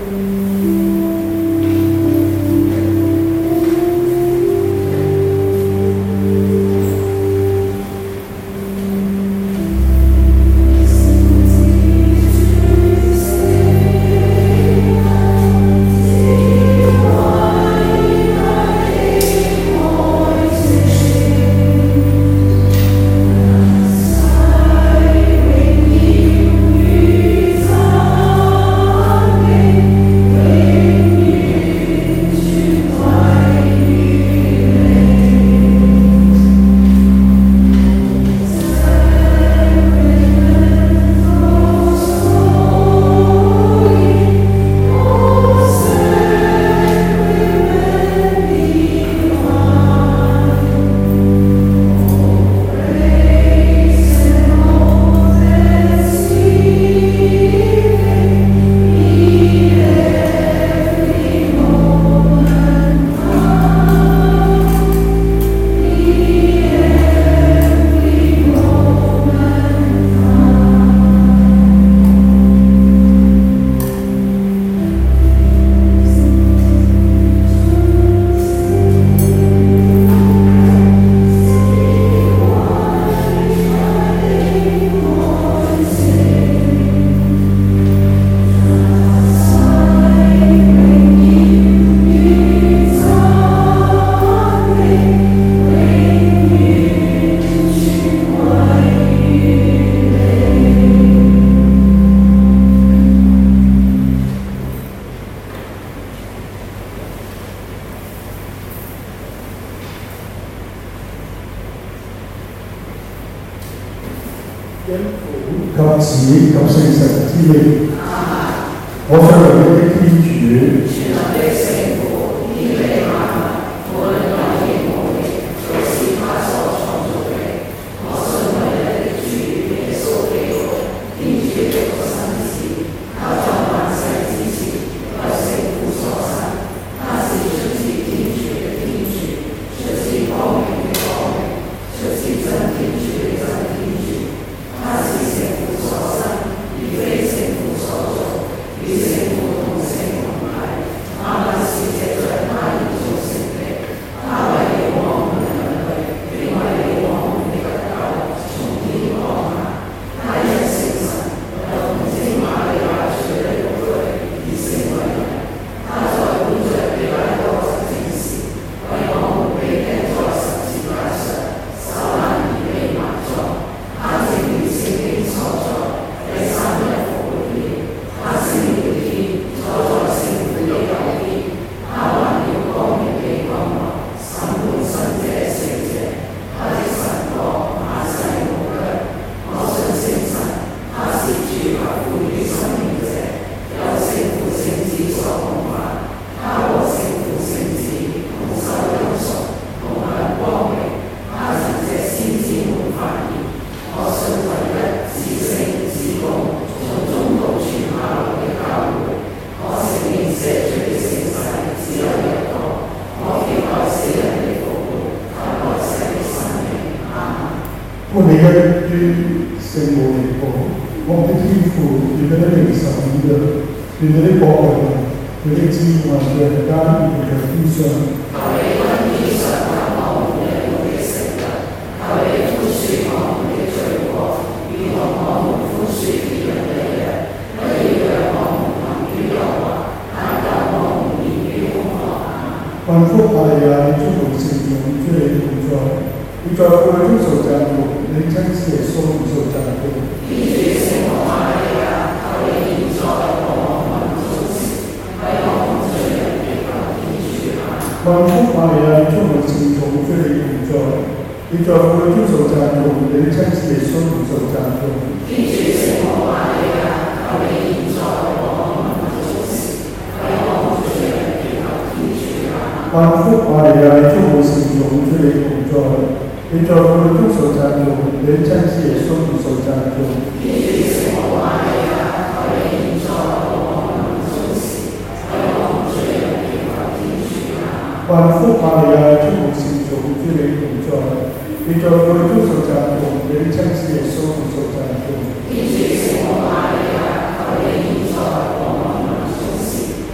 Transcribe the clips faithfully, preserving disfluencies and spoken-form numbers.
因父及子及聖神之名。我信唯一的天主，全能的聖父，天地萬物，無論有形無形，都是他所創造的。我信唯一的主耶穌基督，天主的獨生子，他在萬世之前，由聖父所生，他是出自天主的天主，出自光明的光明，出自真天主的真天主。他是聖父所生，而非聖父所造，與聖父同性同體。他們是藉着他而造成的。他為了我們人類，並為了我們的得救，從天降下。他因聖神，由童貞瑪利亞取了肉體，而成為人。他在本着彼拉多執政時，為我們被釘在十字架上，受難而被埋葬。他正如聖經所在，第三日復活了。他升了天，坐在聖父的右邊。他還要光明的君王，審判生者死者。他的神國萬世無疆。我信聖神，他是主及賦予生命者，由聖父聖子所共辦。他和聖父聖子同受恩寵，同享光榮。他曾藉先知們發言。我信唯一至聖至公，從中道傳下來的教會。我承認赦罪的聖洗只有一個。我期待死人的復活及來世的生命。阿們。歡迎於聖母靈寶，我的天父，願你的名受顯揚，願你的國來臨，願你的旨意行在人間，如在天上。求你君天上給我們日用的食糧，求你寬恕我們的罪過，如同我們寬恕別人的一樣，不要讓我們陷於誘惑，但救我們免於兇惡。萬福瑪利亞，你充滿聖寵，主你同在，你在婦女中受讚頌，你親子耶穌亦受讚頌。天主聖母瑪利亞，求你現在和我們中時，為我們罪人祈求天主。萬福瑪利亞，你充滿聖寵，主你同在，你在婦女中受讚頌，你親子耶穌亦受讚頌。天主聖母瑪利亞，求你現在和我們中時，為我們罪人祈求天主。萬福瑪利亞，你充滿聖寵，主你同在，你在婦女中受讚頌，你親子耶穌亦受讚頌。天主聖母瑪利亞，求你現在和我們中時，為我們罪人祈求天主。萬福瑪利亞，充滿聖寵，主你同在，你在婦女中受讚頌，你親子耶穌亦受讚頌。天主聖母瑪利亞，求你現在和我們中時，為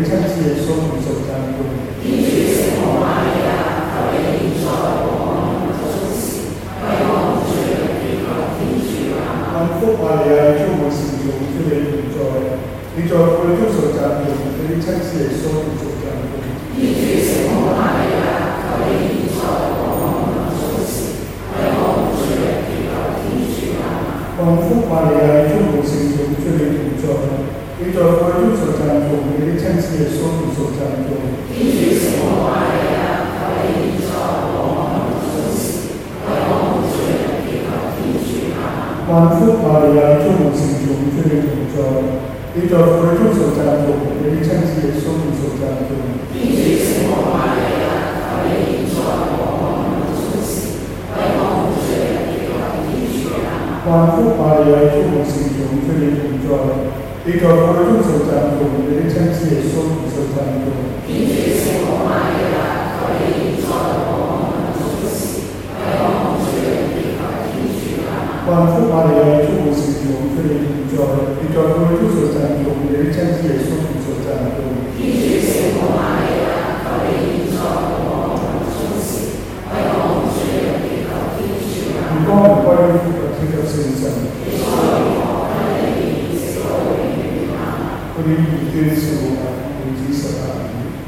親子耶穌同受讚頌。 天主聖母瑪利亞，求你現在和我們臨終時，為我們罪人祈求天主。阿們。 幸福瑪利亞，充滿聖寵，主你同在，你在婦女中受讚頌，你的親子耶穌同受讚頌。 天主聖母瑪利亞，求你現在和我們臨終時，為我們罪人祈求天主。阿們。 幸福瑪利亞，充滿聖寵，主你同在，你在婦女中受讚頌，你的親子耶穌同受讚頌。 天主聖母瑪利亞，求你現在和我們臨終時，為我們罪人祈求天主。阿們。 幸福瑪利亞，充滿聖寵，主你同在，你在婦女中受讚頌，你的親子耶穌同受讚頌。 天主聖母瑪利亞，求你現在和我們臨終時，為我們罪人祈求天主。阿們。 幸福瑪利亞，充滿聖寵，主你同在，你在婦女中受讚頌，你的親子耶穌同受讚頌。 天主聖母瑪利亞，求你現在和我們臨終時，為我們罪人祈求天主。阿們。 幸福瑪利亞，充滿聖寵，主你同在，你在婦女中受讚頌，你的親子耶穌同受讚頌。 天主聖母瑪利亞，求你現在和我們臨終時，為我們罪人祈求天主。阿們。 願光榮歸於父及子及聖神。嗰啲異端小物，父子十八年。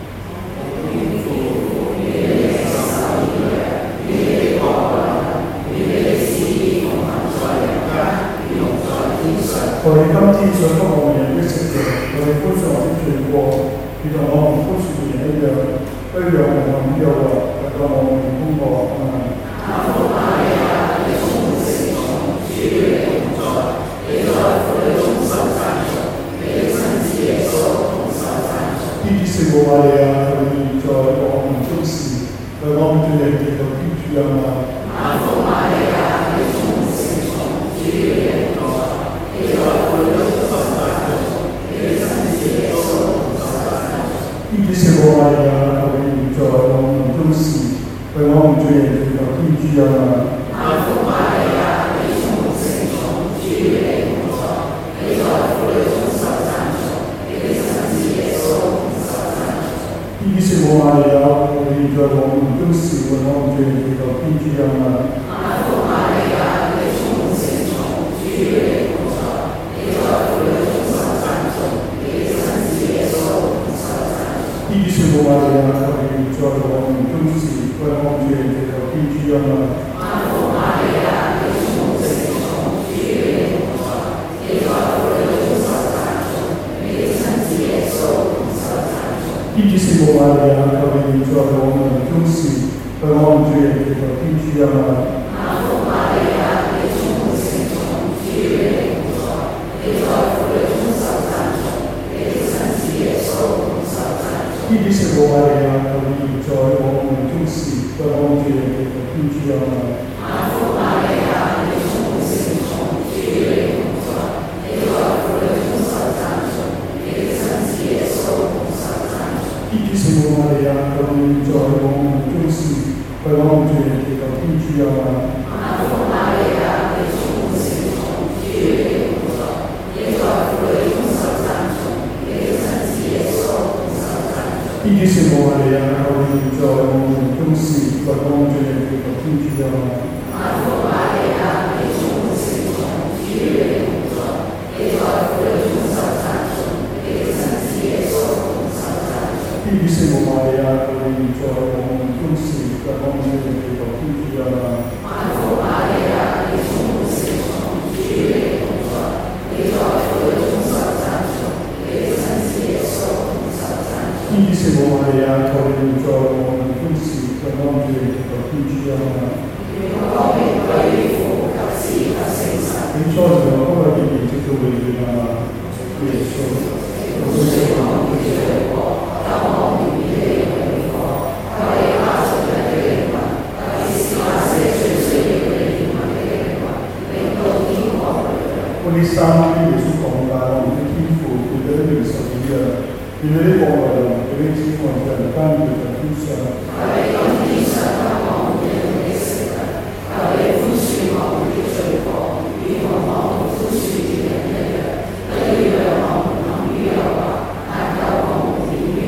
我哋今天想幫我們人的食糧，我哋寬恕我的罪過，如同我們寬恕別人一樣，不要讓我們陷誘惑，但救我們於兇惡。阿們。 阿父瑪利亞，你充滿聖寵，主與你同在，你在婦女中受讚頌，你的親子耶穌同受讚頌。 天主聖母瑪利亞，求你現在和我們中時，為我們罪人祈求天主。阿們。 阿父瑪利亞，你充滿聖寵，主與你同在，你在婦女中受讚頌，你的親子耶穌同受讚頌。 天主聖母瑪利亞，求你現在和我們中時，為我們罪人祈求天主。阿們。 阿父瑪利亞，你充滿聖寵，主與你同在，你在婦女中受讚頌，你的親子耶穌同受讚頌。 天主聖母瑪利亞，求你現在和我們中時，為我們罪人祈求天主。阿們。 阿父瑪利亞，你充滿聖寵，主與你同在，你在婦女中受讚頌，你的親子耶穌同受讚頌。 天主聖母瑪利亞，求你現在和我們中時，為我們罪人祈求天主。阿們。 阿父瑪利亞，你充滿聖寵，主與你同在，你在婦女中受讚頌，你的親子耶穌同受讚頌。 天主聖母瑪利亞，求你現在和我們中時，為我們罪人祈求天主。阿們。 阿父瑪利亞，你充滿聖寵，主與你同在，你在婦女中受讚頌，你的親子耶穌同受讚頌。 天主聖母瑪利亞，求你現在和我們中時，為我們罪人祈求天主。阿們。 阿父瑪利亞，你充滿聖寵，主與你同在，你在婦女中受讚頌，你的親子耶穌同受讚頌。 天主聖母瑪利亞，求你現在和我們中時，為我們罪人祈求天主。阿們。 阿父瑪利亞，你充滿聖寵，主與你同在，你在婦女中受讚頌，你的親子耶穌同受讚頌。 天主聖母瑪利亞，求你現在和我們中時，為我們罪人祈求天主。阿們。 阿父瑪利亞，你充滿聖寵，主與你同在，你在婦女中受讚頌，你的親子耶穌同受讚頌。 天主聖母瑪利亞，求你現在和我們中時，為我們罪人祈求天主。阿們。 阿父瑪利亞，你充滿聖寵，主與你同在，你在婦女中受讚頌，你的親子耶穌同受讚頌。 天主聖母瑪利亞，求你現在和我們中時，為我們罪人祈求天主。阿們。 願光榮歸於父及子及聖神。 起初就有，不過現在直到永遠。阿們。耶穌，我哋聖母嘅罪過， 救我們免離永火，求你下垂人的靈魂，特別是那些最需要你憐憫的靈魂，令到天國回亮。 嗰啲三天耶穌降誕，我們的天父，願你的名受顯揚，願你的國來臨，願你旨意在人間如在天上。 求你今天賞給我們日用的食糧，求你寬恕我們的罪過，如同我們寬恕別人一樣，不要讓我們陷於誘惑，但救我們免於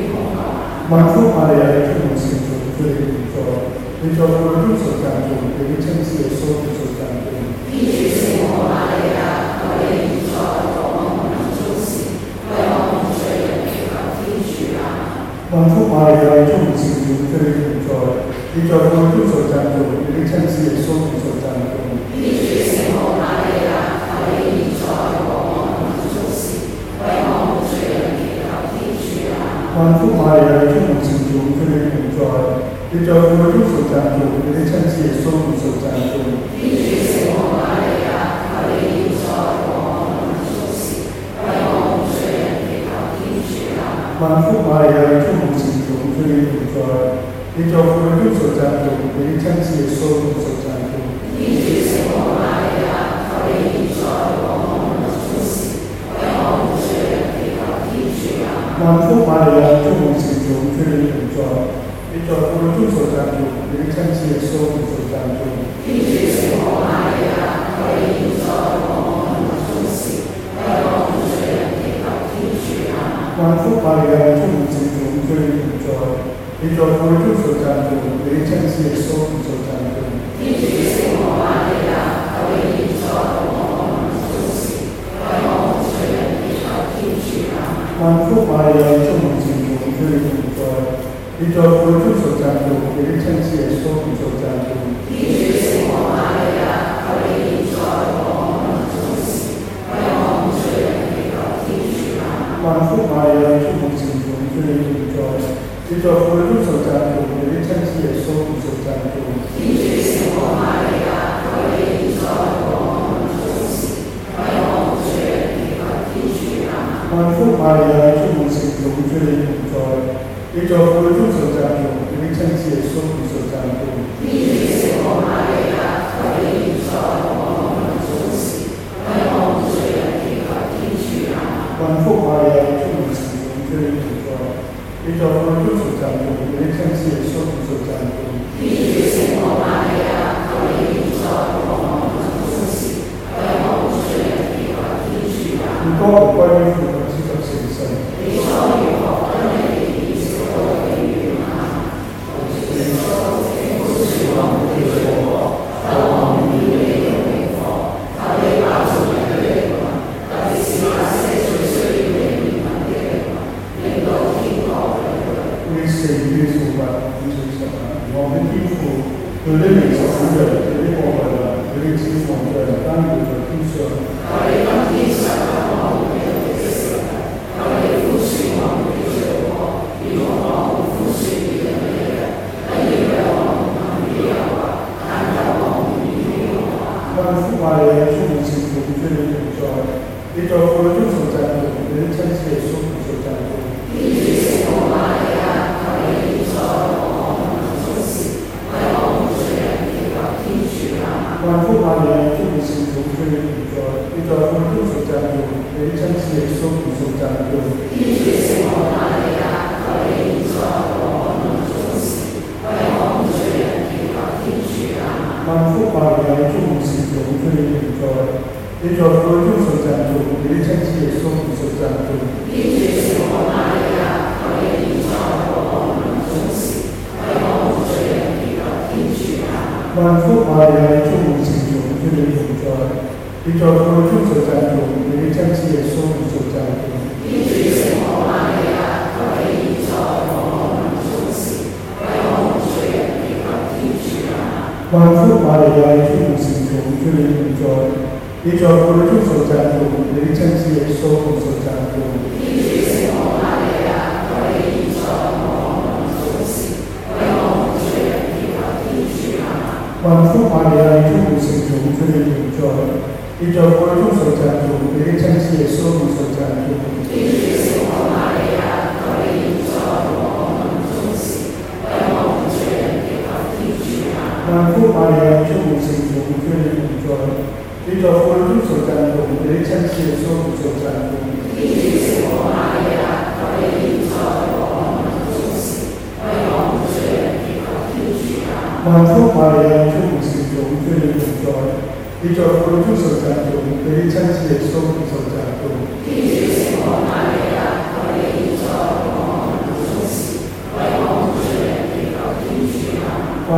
父的主所赞颂，每一称是耶稣的所赞颂。 必须圣母玛利亚，可为宇宙的我们主席，为我们罪人祈求天主啊。 万福玛利亚，充满圣灵，这里同在，你在父的主所赞颂，每一称是耶稣的所赞颂。 必须圣母玛利亚，可为宇宙的我们主席，为我们罪人祈求天主啊。 万福玛利亚，充满圣灵，这里同在。你在父的主所赞颂，每一称是耶稣的所赞颂。 必须圣母玛利亚，可为宇宙的我们主席，为我们罪人祈求天主啊。 万福玛利亚，充满圣灵，这里同在。你在父的主所赞颂，每一称是耶稣的所赞颂。 必须圣母玛利亚，可为宇宙的我们主席，为我们罪人祈求天主啊。 万福玛利亚，充满圣灵，这里同在。你在父的主所赞颂，每一称是耶稣的所赞颂。 必须圣母玛利亚，可为宇宙的我们主席，为我们罪人祈求天主啊。 万福玛利亚，充满圣灵，这里同在。你在父的主所赞颂，每一称是耶稣的所赞颂。 必须圣母玛利亚，可为宇宙的我们主席，为我们罪人祈求天主啊。 万福玛利亚，充满圣灵，这里同在。你在父的主所赞颂，每一称是耶稣的所赞颂。 必须圣母玛利亚，可为宇宙的我们主席，为我们罪人祈求天主啊。 万福玛利亚，充满圣灵，这里同在。你在父的主所赞颂，每一称是耶稣的所赞颂。 必须圣母玛利亚，可为宇宙的我们主席，为我们罪人祈求天主啊。 万福玛利亚，充满圣灵，这里同在。你在父的主所赞颂，每一称是耶稣的所赞颂。 必须圣母玛利亚，可为宇宙的我们主席，为我们罪人祈求天主啊。 万福玛利亚，充满圣灵，这里同在。你在父的主所赞颂，每一称是耶稣的所赞颂。 必须圣母玛利亚，可为宇宙的我们主席，为我们罪人祈求天主啊。 你多我关于父的基督神圣。 你所与我分类的一切都给予吗？我是说，不是我们的佛，但我们的为佛，他为把主人的灵魂，他的希望是最最的灵魂的灵魂，能够听到的人。 为谁耶稣吧？耶稣什么？我们的父，有的人是活着，有的活着，有的是活着，当有着听说。 他为当天上的我们的死，他为父是我们的救国，与我们父是你的那个，他以为我们能力有啊，看到我们的有啊。 万福玛利亚，充满圣灵，这里同在。你在父的主所赞颂，每一称是耶稣的所赞颂。 必须圣母玛利亚，可为宇宙的我们主席，为我们罪人祈求天主啊。 万福玛利亚，充满圣灵，这里同在。你在父的主所赞颂，每一称是耶稣的所赞颂。 必须圣母玛利亚，可为宇宙的我们主席，为我们罪人祈求天主啊。 万福玛利亚，充满圣灵，这里同在。你在父的主所赞颂，每一称是耶稣的所赞颂。 必须圣母玛利亚，可为宇宙的我们主席，为我们罪人祈求天主啊。 万福玛利亚，充满圣灵，这里同在。你在父的主所赞颂，每一称是耶稣的所赞颂。 必须圣母玛利亚，可为宇宙的我们主席，为我们罪人祈求天主啊。 万福玛利亚，充满圣灵，这里同在。你在父的主所赞颂，每一称是耶稣的所赞颂。 必须圣母玛利亚，可为宇宙的我们主席，为我们罪人祈求天主啊。 万福玛利亚，充满圣灵，这里同在。你在父的主所赞颂，每一称是耶稣的所赞颂。 必须圣母玛利亚，可为宇宙的我们主席，为我们罪人祈求天主啊。 万福玛利亚，充满圣灵，这里同在。你在父的主所赞颂，每一称是耶稣的所赞颂。 必须圣母玛利亚，可为宇宙的我们主席，为我们罪人祈求天主啊。 万福玛利亚，充满圣灵，这里同在。你在父的主所赞颂，每一称是耶稣的所赞颂。 必须圣母玛利亚，可为宇宙的我们主席，为我们罪人祈求天主啊。 万福玛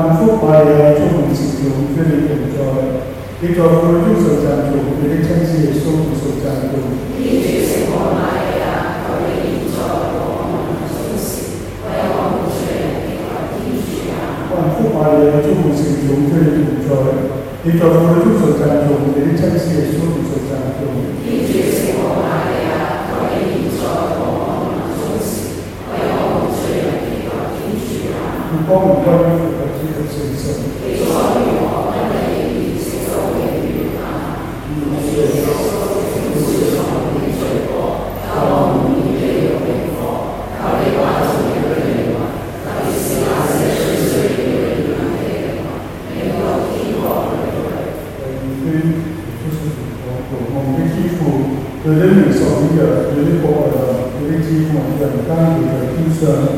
华的中文是用这里动作，一个福音所讲中，这里称之耶稣所讲中。 你就是我来呀，我的引导我们中心，我要我们这里的地区啊。 万福华的中文是用这里动作，一个福音所讲中，这里称之耶稣所讲中。 你就是我来呀，我的引导我们中心，我要我们这里的地区啊。 你帮我关于我的这个先生。 你说与我们的一起走为与他，你是耶稣不是从你罪过，到我们也有灵佛，到你万众的人嘛，到你是那些是谁的人嘛，没有听过的人。 嗯，就是我我们的基础，有的人手里的，有的国的，有的基础的，当地的精神。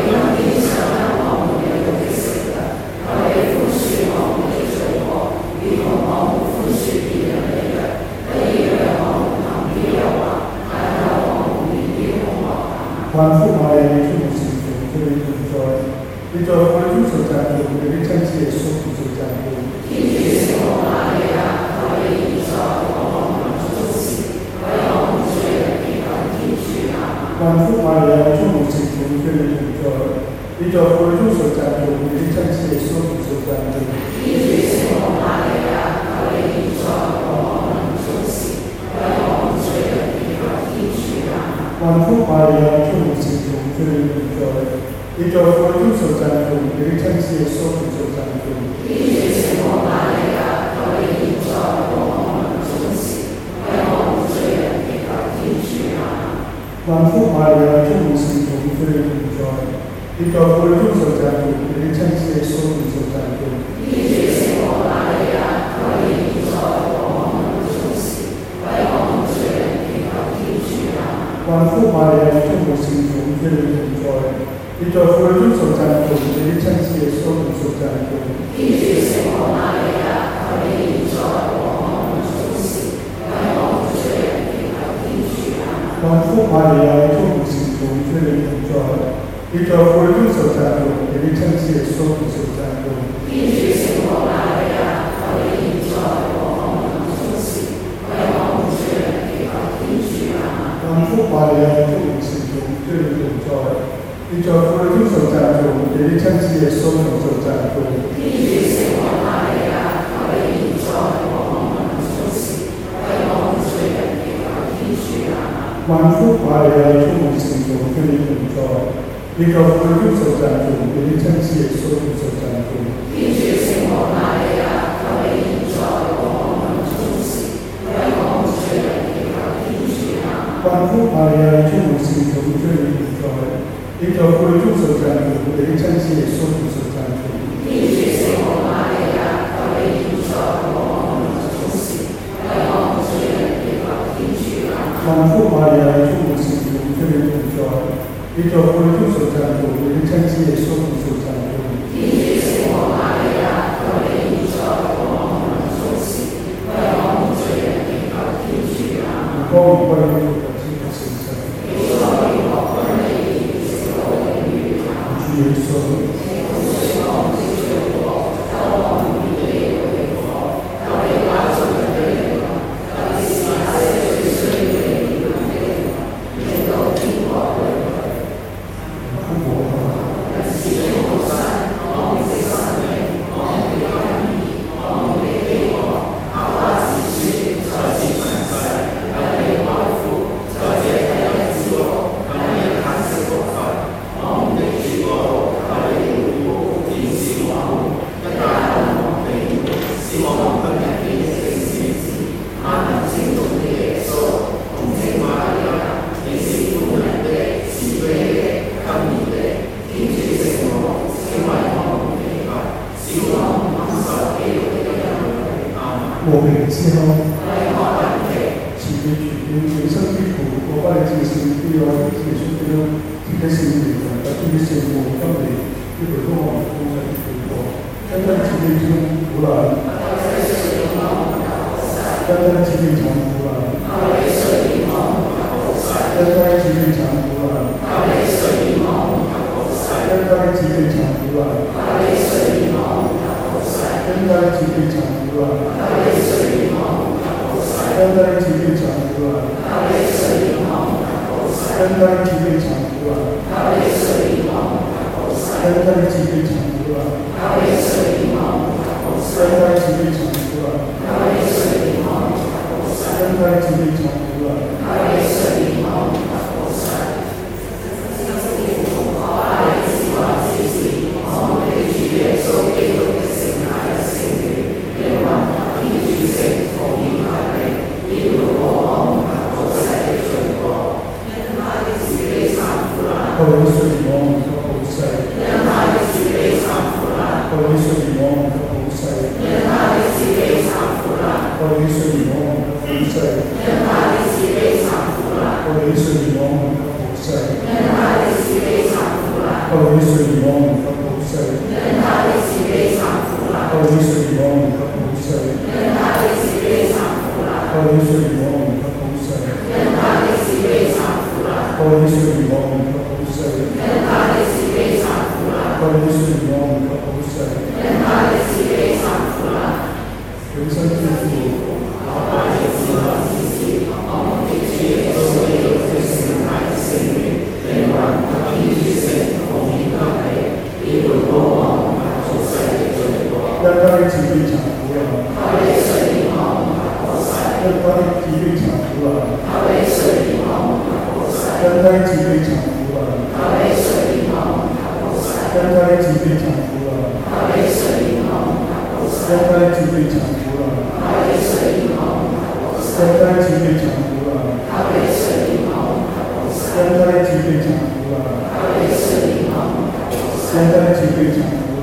万福华的中文是用这里动作，一个福音所讲中，这里称之耶稣所讲中。 你就是我来呀，我的引导我们中心，我要我们这里的地区啊。 万福华的中文是用这里动作，一个福音所讲中，这里称之耶稣所讲中。 你就是我来呀，我的引导我们中心，我要我们这里的地区啊。 万福华的中文是用这里动作，一个福音所讲中，这里称之耶稣所讲中。 你就是我来呀，我的引导我们中心，我要我们这里的地区啊。 万福华的中文是用这里动作，一个福音所讲中，这里称之耶稣所讲中。 你就是我来呀，我的引导我们中心，我要我们这里的地区啊。 万福华的中文是用这里动作，一个福音所讲中，这里称之耶稣所讲中。 你就是我来呀，我的引导我们中心，我要我们这里的地区啊。 万福华的中文是用这里动作，一个福音所讲中，这里称之耶稣所讲中。 你就是我来呀，我的引导我们中心，我要我们这里的地区啊。 万福华的中文是用这里动作，一个福音所讲中，这里称之耶稣所讲中。 你就是我来呀，我的引导我们中心，我要我们这里的地区啊。 万福华的中文是用这里动作，一个福音所讲中，这里称之耶稣所讲中。 你就是我来呀，我的引导我们中心，我要我们这里的地区啊。 万福华的中文是用这里动作，一个福音所讲中，这里称之耶稣所讲中。 你就是我来呀，我的引导我们中心，我要我们这里的地区啊。 万福华的中文是用这里动作，一个福音所讲中，这里称之耶稣所讲中。 你就是我来呀，我的引导我们中心，我要我们这里的地区啊。 光与关于我的这个先生， 你说与我们的一起走为与他， 主耶稣。我们之后，自己全全身的苦，我把你自己的要自己出的自己心里的，把自己生活方面一个多往工作去做，单单自己从苦难，单单自己从苦难，单单自己从苦难，单单自己从苦难。 跟他一起被抢出来，跟他一起被抢出来，跟他一起被抢出来，跟他一起被抢出来，跟他一起被抢出来，跟他一起被抢出来。后来是你们和菩萨，后来是你们和菩萨，后来是你们和菩萨，后来是你们和菩萨，后来是你们和菩萨，后来是你们和菩萨，后来是你们和菩萨，后来是你们和菩萨，后来是你们和菩萨。后来是你们和菩萨，人生之父，让他一起被抢出来，让他一起被抢出来，让他一起被抢出来。跟他一起被抢出来，跟他一起被抢出来，跟他一起被抢出来，跟他一起被抢出来，跟他一起被抢出来，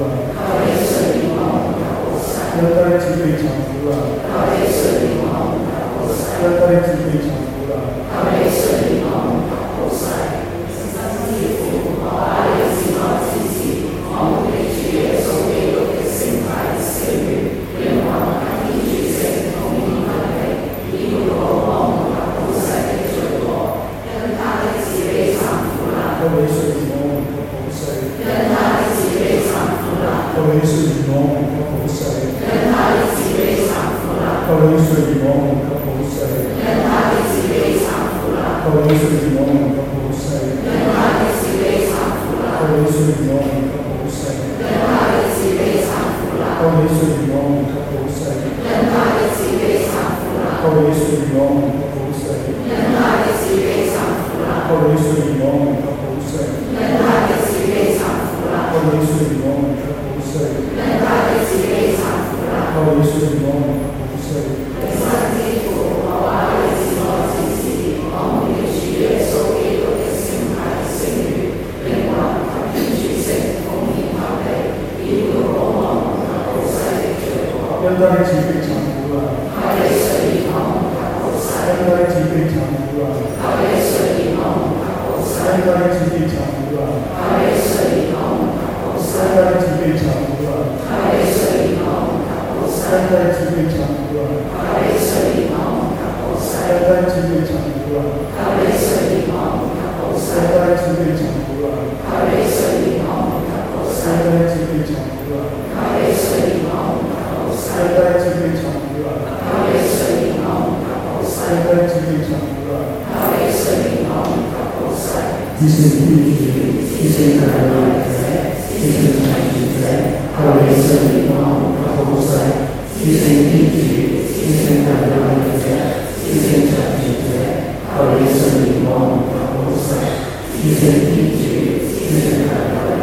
跟他一起被抢出来，跟他一起被抢出来。后来是你们和菩萨，后来是你们和菩萨，后来是你们和菩萨，后来是你们和菩萨，后来是你们和菩萨，后来是你们和菩萨，后来是你们和菩萨，后来是你们和菩萨。后来是你们和菩萨，后来是你们和菩萨。跟他一起被抢出来，跟他一起被抢出来，跟他一起被抢出来。跟他一起被抢出来，跟他一起被抢出来，跟他一起被抢出来，跟他一起被抢出来，跟他一起被抢出来，跟他一起被抢出来，跟他一起被抢出来。一生必须，一生感恩。一生长期在，后来是你们和菩萨，一生必须，一生感恩在，一生长期在，后来是你们和菩萨，一生必须，一生感恩。